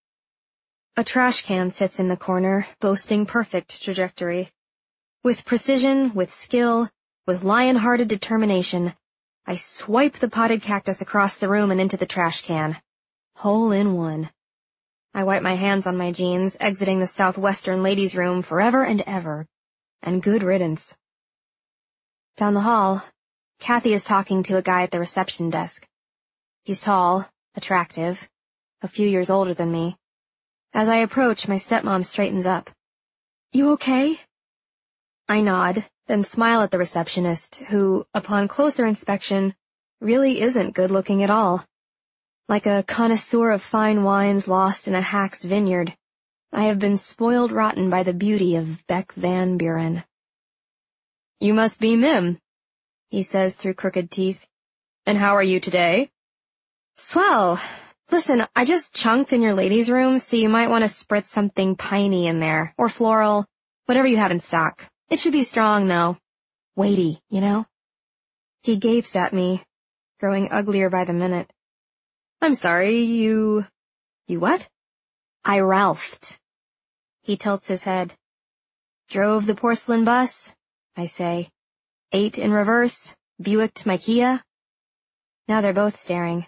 A trash can sits in the corner, boasting perfect trajectory. With precision, with skill, with lion-hearted determination, I swipe the potted cactus across the room and into the trash can. Hole in one. I wipe my hands on my jeans, exiting the Southwestern ladies' room forever and ever. And good riddance. Down the hall, Kathy is talking to a guy at the reception desk. He's tall, attractive, a few years older than me. As I approach, my stepmom straightens up. "You okay?" I nod, then smile at the receptionist, who, upon closer inspection, really isn't good-looking at all. Like a connoisseur of fine wines lost in a hack's vineyard, I have been spoiled rotten by the beauty of Beck Van Buren. "You must be Mim," he says through crooked teeth. "And how are you today?" "Swell. Listen, I just chunked in your ladies' room, so you might want to spritz something piney in there, or floral, whatever you have in stock. It should be strong, though. Weighty, you know?" He gapes at me, growing uglier by the minute. "I'm sorry, you what?" "I Ralphed." He tilts his head. "Drove the porcelain bus," I say. "Ate in reverse, Buicked my Kia." Now they're both staring.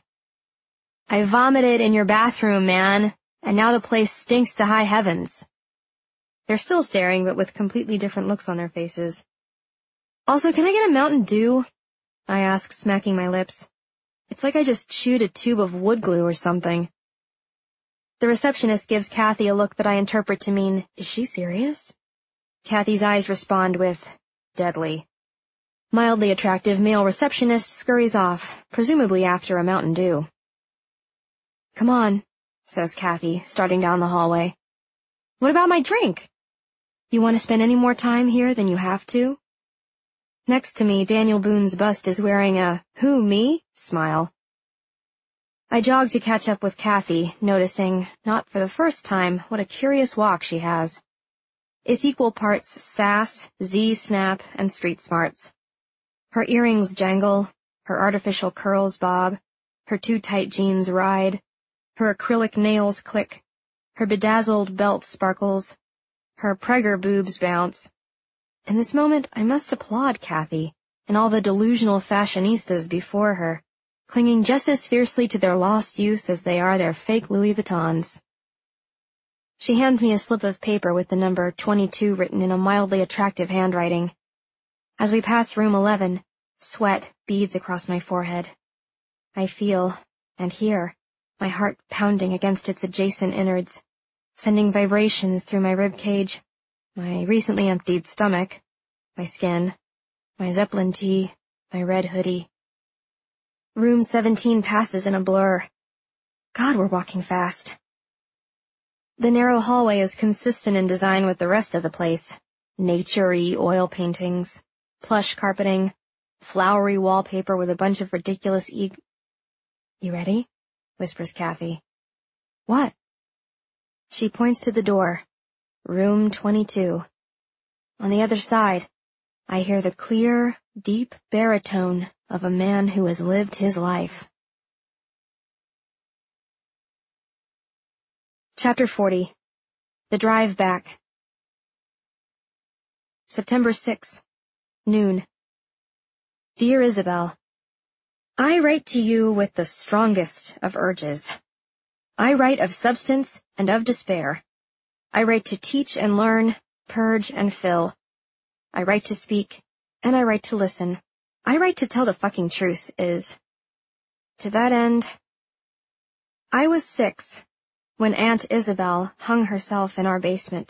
"I vomited in your bathroom, man, and now the place stinks to high heavens." They're still staring, but with completely different looks on their faces. "Also, can I get a Mountain Dew?" I ask, smacking my lips. It's like I just chewed a tube of wood glue or something. The receptionist gives Kathy a look that I interpret to mean, is she serious? Kathy's eyes respond with, deadly. Mildly attractive male receptionist scurries off, presumably after a Mountain Dew. "Come on," says Kathy, starting down the hallway. "What about my drink? You want to spend any more time here than you have to?" Next to me, Daniel Boone's bust is wearing a, "Who, me?" smile. I jog to catch up with Kathy, noticing, not for the first time, what a curious walk she has. It's equal parts sass, Z-snap, and street smarts. Her earrings jangle, her artificial curls bob, her too tight jeans ride, her acrylic nails click, her bedazzled belt sparkles, her pregger boobs bounce. In this moment, I must applaud Kathy and all the delusional fashionistas before her, clinging just as fiercely to their lost youth as they are their fake Louis Vuittons. She hands me a slip of paper with the number 22 written in a mildly attractive handwriting. As we pass room 11, sweat beads across my forehead. I feel, and hear, my heart pounding against its adjacent innards, sending vibrations through my rib cage, my recently emptied stomach, my skin, my Zeppelin tee, my red hoodie. Room 17 passes in a blur. God, we're walking fast. The narrow hallway is consistent in design with the rest of the place. Nature-y oil paintings, plush carpeting, flowery wallpaper with a bunch of ridiculous You ready? Whispers Kathy. What? She points to the door. Room 22. On the other side, I hear the clear, deep baritone of a man who has lived his life. Chapter 40. The Drive Back. September 6, noon. Dear Isabel, I write to you with the strongest of urges. I write of substance and of despair. I write to teach and learn, purge and fill. I write to speak, and I write to listen. I write to tell the fucking truth, To that end, I was 6 when Aunt Isabel hung herself in our basement.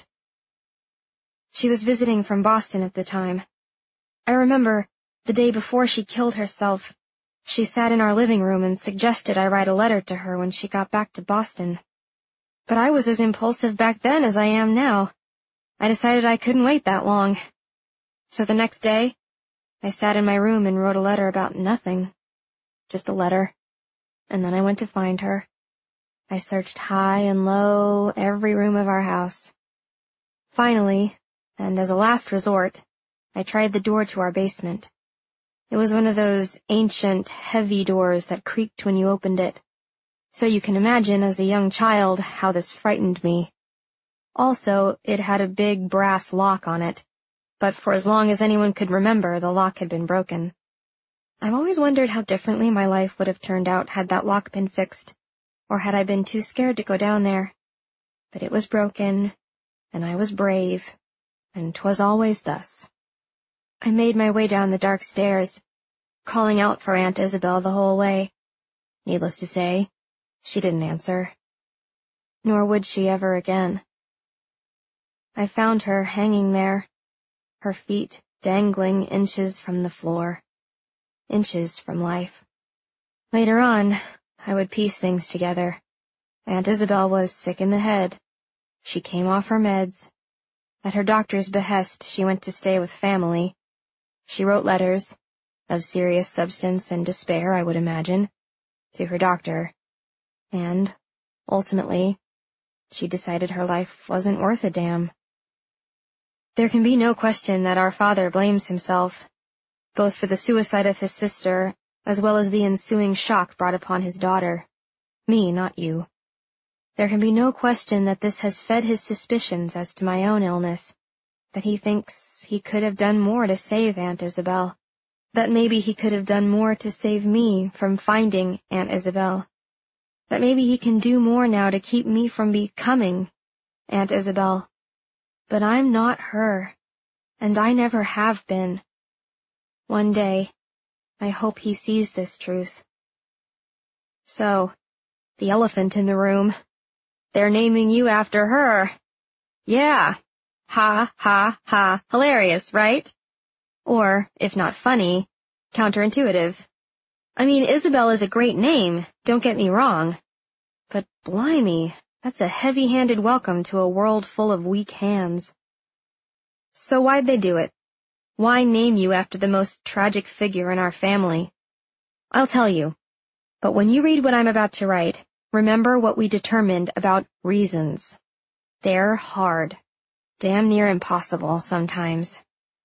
She was visiting from Boston at the time. I remember the day before she killed herself, she sat in our living room and suggested I write a letter to her when she got back to Boston. But I was as impulsive back then as I am now. I decided I couldn't wait that long. So the next day, I sat in my room and wrote a letter about nothing. Just a letter. And then I went to find her. I searched high and low every room of our house. Finally, and as a last resort, I tried the door to our basement. It was one of those ancient, heavy doors that creaked when you opened it. So you can imagine as a young child how this frightened me. Also, it had a big brass lock on it, but for as long as anyone could remember, the lock had been broken. I've always wondered how differently my life would have turned out had that lock been fixed, or had I been too scared to go down there. But it was broken, and I was brave, and 'twas always thus. I made my way down the dark stairs, calling out for Aunt Isabel the whole way. Needless to say, she didn't answer. Nor would she ever again. I found her hanging there, her feet dangling inches from the floor, inches from life. Later on, I would piece things together. Aunt Isabel was sick in the head. She came off her meds. At her doctor's behest, she went to stay with family. She wrote letters, of serious substance and despair, I would imagine, to her doctor. And, ultimately, she decided her life wasn't worth a damn. There can be no question that our father blames himself, both for the suicide of his sister, as well as the ensuing shock brought upon his daughter. Me, not you. There can be no question that this has fed his suspicions as to my own illness, that he thinks he could have done more to save Aunt Isabel, that maybe he could have done more to save me from finding Aunt Isabel, that maybe he can do more now to keep me from becoming Aunt Isabel. But I'm not her, and I never have been. One day, I hope he sees this truth. So, the elephant in the room. They're naming you after her. Yeah. Ha, ha, ha. Hilarious, right? Or, if not funny, counterintuitive. I mean, Isabel is a great name, don't get me wrong. But blimey, that's a heavy-handed welcome to a world full of weak hands. So why'd they do it? Why name you after the most tragic figure in our family? I'll tell you. But when you read what I'm about to write, remember what we determined about reasons. They're hard. Damn near impossible sometimes.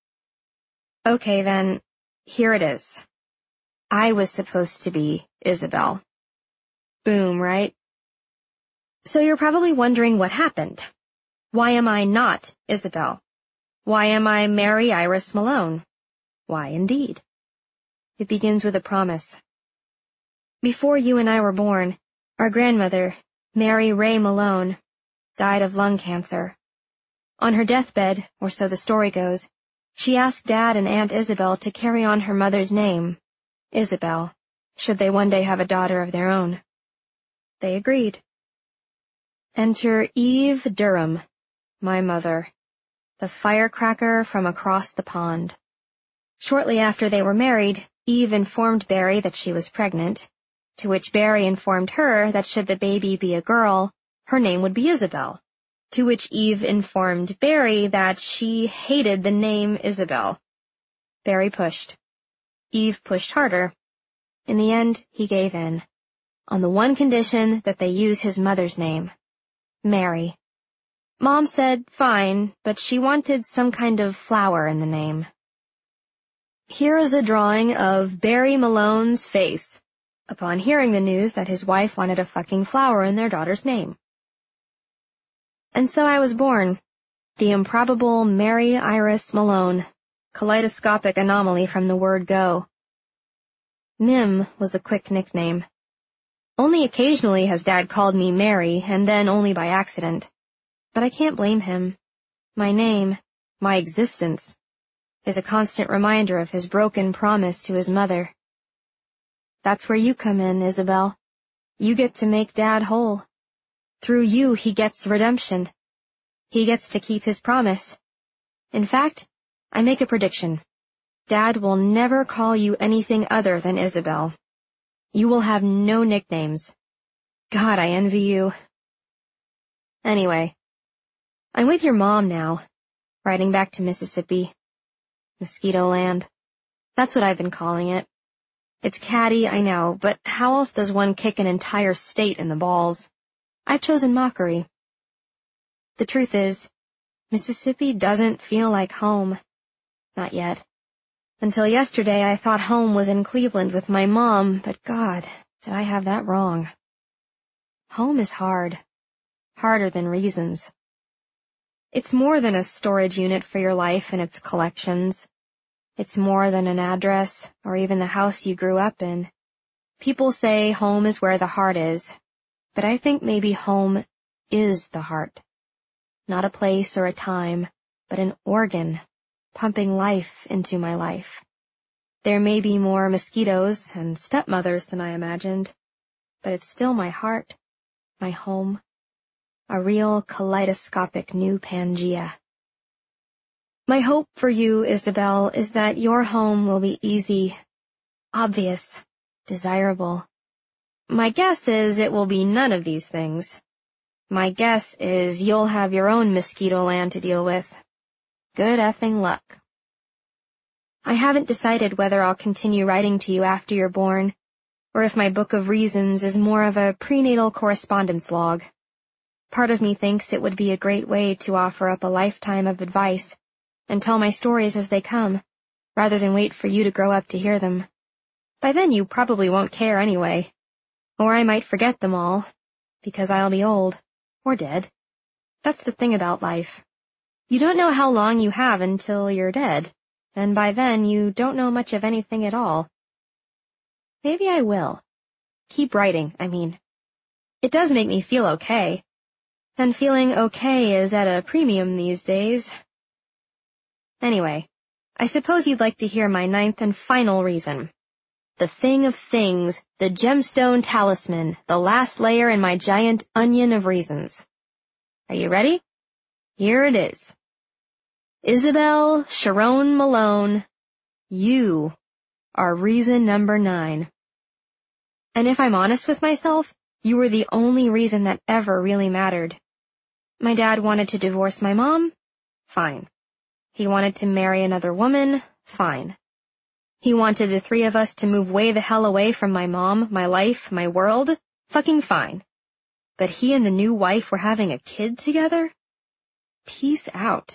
Okay then, here it is. I was supposed to be Isabel. Boom, right? So you're probably wondering what happened. Why am I not Isabel? Why am I Mary Iris Malone? Why indeed? It begins with a promise. Before you and I were born, our grandmother, Mary Ray Malone, died of lung cancer. On her deathbed, or so the story goes, she asked Dad and Aunt Isabel to carry on her mother's name, Isabel, should they one day have a daughter of their own. They agreed. Enter Eve Durham, my mother, the firecracker from across the pond. Shortly after they were married, Eve informed Barry that she was pregnant, to which Barry informed her that should the baby be a girl, her name would be Isabel, to which Eve informed Barry that she hated the name Isabel. Barry pushed. Eve pushed harder. In the end, he gave in, on the one condition that they use his mother's name, Mary. Mom said fine, but she wanted some kind of flower in the name. Here is a drawing of Barry Malone's face upon hearing the news that his wife wanted a fucking flower in their daughter's name. And so I was born, the improbable Mary Iris Malone, kaleidoscopic anomaly from the word go. Mim was a quick nickname. Only occasionally has Dad called me Mary, and then only by accident. But I can't blame him. My name, my existence, is a constant reminder of his broken promise to his mother. That's where you come in, Isabel. You get to make Dad whole. Through you, he gets redemption. He gets to keep his promise. In fact, I make a prediction. Dad will never call you anything other than Isabel. You will have no nicknames. God, I envy you. Anyway, I'm with your mom now, riding back to Mississippi. Mosquito Land. That's what I've been calling it. It's catty, I know, but how else does one kick an entire state in the balls? I've chosen mockery. The truth is, Mississippi doesn't feel like home. Not yet. Until yesterday, I thought home was in Cleveland with my mom, but God, did I have that wrong. Home is hard. Harder than Reasons. It's more than a storage unit for your life and its collections. It's more than an address, or even the house you grew up in. People say home is where the heart is, but I think maybe home is the heart. Not a place or a time, but an organ, pumping life into my life. There may be more mosquitoes and stepmothers than I imagined, but it's still my heart, my home, a real kaleidoscopic new Pangea. My hope for you, Isabel, is that your home will be easy, obvious, desirable. My guess is it will be none of these things. My guess is you'll have your own mosquito land to deal with. Good effing luck. I haven't decided whether I'll continue writing to you after you're born, or if my book of reasons is more of a prenatal correspondence log. Part of me thinks it would be a great way to offer up a lifetime of advice and tell my stories as they come, rather than wait for you to grow up to hear them. By then you probably won't care anyway. Or I might forget them all, because I'll be old, or dead. That's the thing about life. You don't know how long you have until you're dead, and by then you don't know much of anything at all. Maybe I will. Keep writing, I mean. It does make me feel okay. And feeling okay is at a premium these days. Anyway, I suppose you'd like to hear my ninth and final reason. The thing of things, the gemstone talisman, the last layer in my giant onion of reasons. Are you ready? Here it is. Isabel Sharon Malone, you are reason number 9. And if I'm honest with myself, you were the only reason that ever really mattered. My dad wanted to divorce my mom? Fine. He wanted to marry another woman? Fine. He wanted the 3 of us to move way the hell away from my mom, my life, my world? Fucking fine. But he and the new wife were having a kid together? Peace out.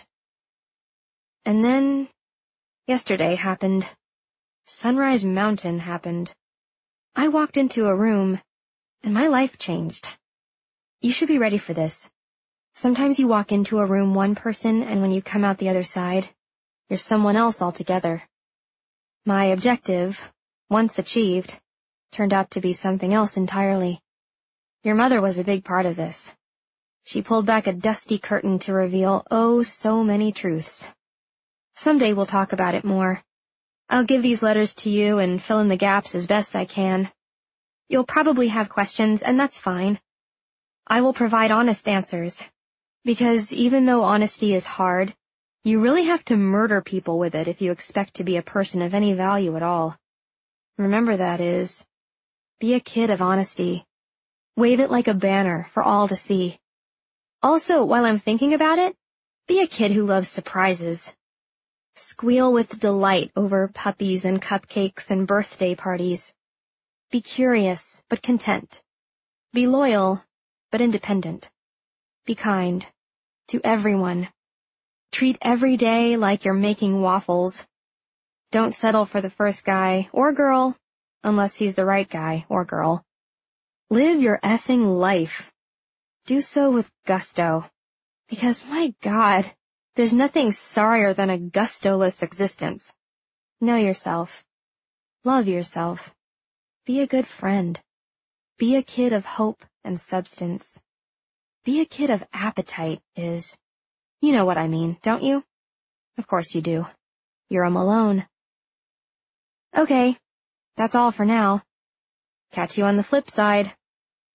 And then, yesterday happened. Sunrise Mountain happened. I walked into a room, and my life changed. You should be ready for this. Sometimes you walk into a room one person, and when you come out the other side, you're someone else altogether. My objective, once achieved, turned out to be something else entirely. Your mother was a big part of this. She pulled back a dusty curtain to reveal, oh, so many truths. Someday we'll talk about it more. I'll give these letters to you and fill in the gaps as best I can. You'll probably have questions, and that's fine. I will provide honest answers. Because even though honesty is hard, you really have to murder people with it if you expect to be a person of any value at all. Remember that is, be a kid of honesty. Wave it like a banner for all to see. Also, while I'm thinking about it, be a kid who loves surprises. Squeal with delight over puppies and cupcakes and birthday parties. Be curious, but content. Be loyal, but independent. Be kind. To everyone. Treat every day like you're making waffles. Don't settle for the first guy or girl, unless he's the right guy or girl. Live your effing life. Do so with gusto. Because, my God, there's nothing sorrier than a gustoless existence. Know yourself. Love yourself. Be a good friend. Be a kid of hope and substance. Be a kid of appetite is. You know what I mean, don't you? Of course you do. You're a Malone. Okay, that's all for now. Catch you on the flip side.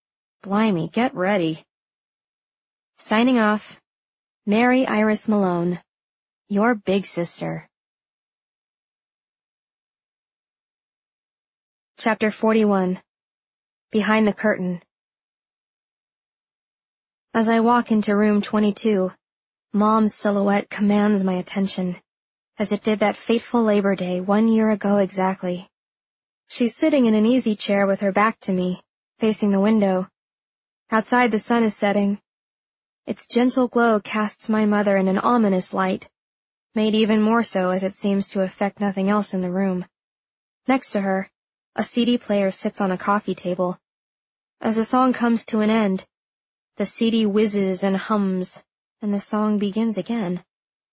Blimey, get ready. Signing off, Mary Iris Malone, your big sister. Chapter 41. Behind the Curtain. As I walk into room 22, Mom's silhouette commands my attention, as it did that fateful Labor Day 1 year ago exactly. She's sitting in an easy chair with her back to me, facing the window. Outside the sun is setting. Its gentle glow casts my mother in an ominous light, made even more so as it seems to affect nothing else in the room. Next to her, a CD player sits on a coffee table. As the song comes to an end, the CD whizzes and hums, and the song begins again.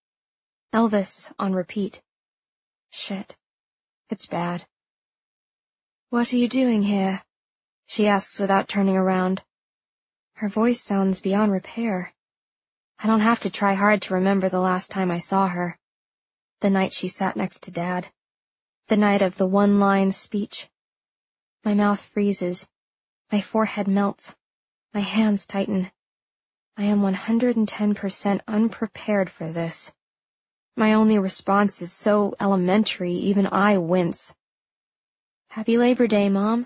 Elvis on repeat. Shit. It's bad. What are you doing here? She asks without turning around. Her voice sounds beyond repair. I don't have to try hard to remember the last time I saw her. The night she sat next to Dad. The night of the one-line speech. My mouth freezes. My forehead melts. My hands tighten. I am 110% unprepared for this. My only response is so elementary, even I wince. Happy Labor Day, Mom.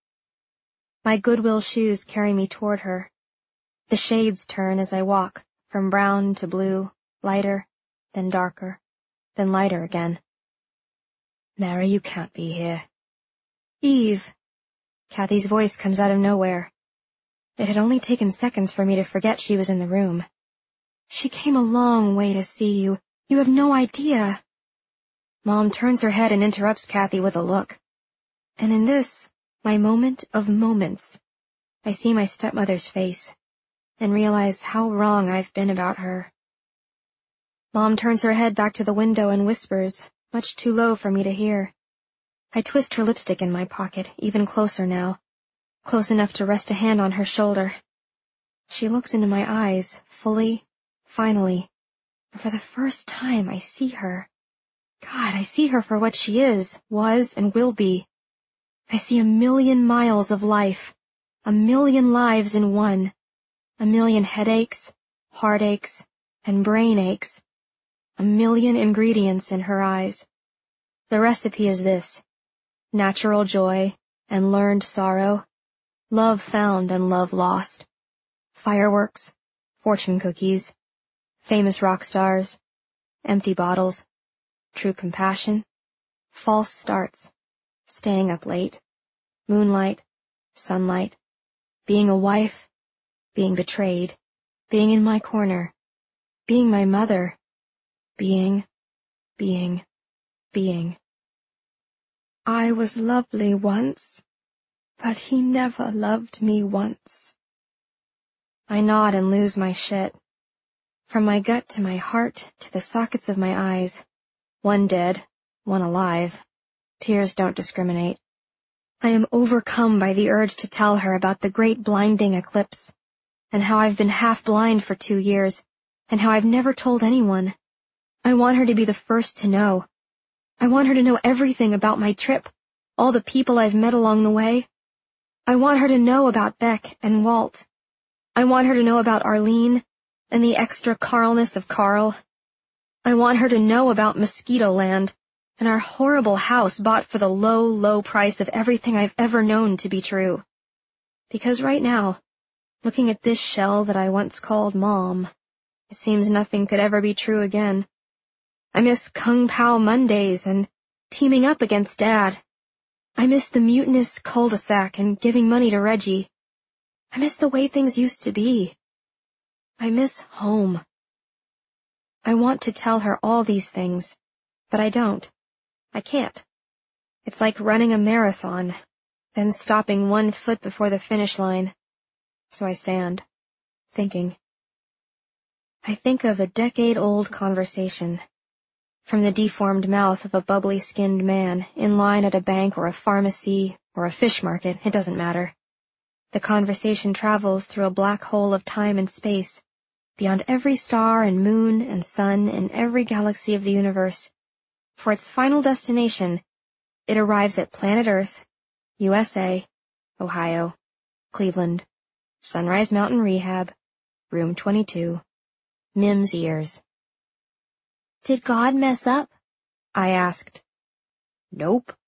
My Goodwill shoes carry me toward her. The shades turn as I walk, from brown to blue, lighter, then darker, then lighter again. Mary, you can't be here. Eve. Kathy's voice comes out of nowhere. It had only taken seconds for me to forget she was in the room. She came a long way to see you. You have no idea. Mom turns her head and interrupts Kathy with a look. And in this, my moment of moments, I see my stepmother's face and realize how wrong I've been about her. Mom turns her head back to the window and whispers, much too low for me to hear. I twist her lipstick in my pocket, even closer now, close enough to rest a hand on her shoulder. She looks into my eyes, fully, finally, and for the first time I see her. God, I see her for what she is, was, and will be. I see 1,000,000 miles of life, 1,000,000 lives in one, 1,000,000 headaches, heartaches, and brain aches, 1,000,000 ingredients in her eyes. The recipe is this: natural joy and learned sorrow, love found and love lost, fireworks, fortune cookies, famous rock stars, empty bottles, true compassion, false starts, staying up late, moonlight, sunlight, being a wife, being betrayed, being in my corner, being my mother, being. I was lovely once, but he never loved me once. I nod and lose my shit. From my gut to my heart to the sockets of my eyes, one dead, one alive. Tears don't discriminate. I am overcome by the urge to tell her about the great blinding eclipse, and how I've been half blind for 2 years, and how I've never told anyone. I want her to be the first to know. I want her to know everything about my trip, all the people I've met along the way. I want her to know about Beck and Walt. I want her to know about Arlene and the extra Carlness of Carl. I want her to know about Mosquito Land and our horrible house bought for the low, low price of everything I've ever known to be true. Because right now, looking at this shell that I once called Mom, it seems nothing could ever be true again. I miss Kung Pao Mondays and teaming up against Dad. I miss the mutinous cul-de-sac and giving money to Reggie. I miss the way things used to be. I miss home. I want to tell her all these things, but I don't. I can't. It's like running a marathon, then stopping 1 foot before the finish line. So I stand, thinking. I think of a decade-old conversation. From the deformed mouth of a bubbly-skinned man in line at a bank or a pharmacy or a fish market, it doesn't matter. The conversation travels through a black hole of time and space, beyond every star and moon and sun in every galaxy of the universe. For its final destination, it arrives at planet Earth, USA, Ohio, Cleveland, Sunrise Mountain Rehab, room 22. Mim's ears. Did God mess up? I asked. Nope.